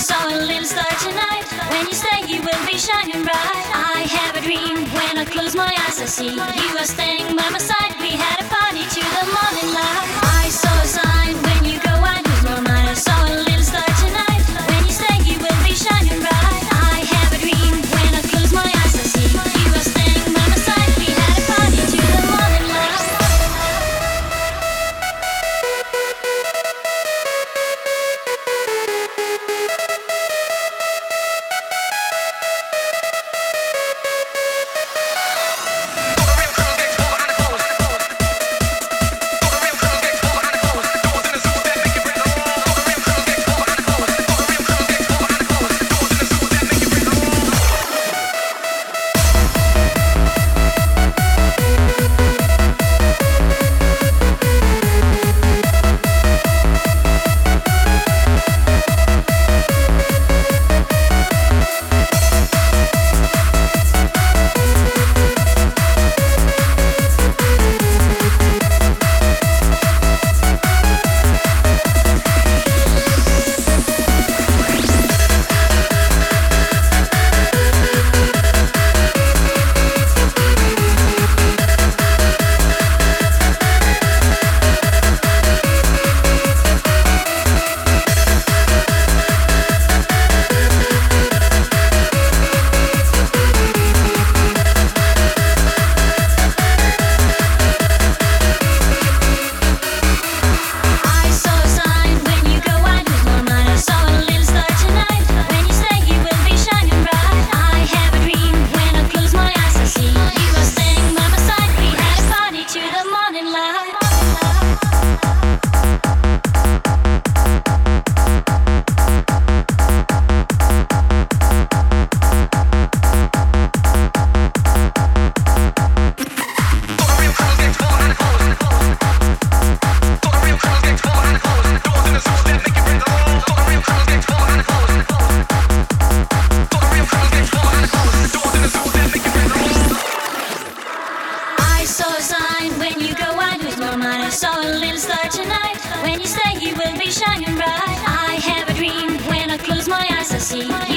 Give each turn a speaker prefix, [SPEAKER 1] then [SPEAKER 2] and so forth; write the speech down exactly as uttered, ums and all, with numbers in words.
[SPEAKER 1] saw a little star tonight. When you stay, you will be shining bright. I have a dream. When I close my eyes, I see you are standing by my side. We had a party to the morning light. I saw a sign. When you go, I lose my mind. I saw a little star tonight. When you stay, you will be shining bright. I have a dream. When I close my eyes, I see you are standing by my side. We had a party to the morning light. I saw a sign. When you go, I lose my mind. I saw a little star tonight. When you stay, you will be shining bright. I have a dream. When I close my eyes, I see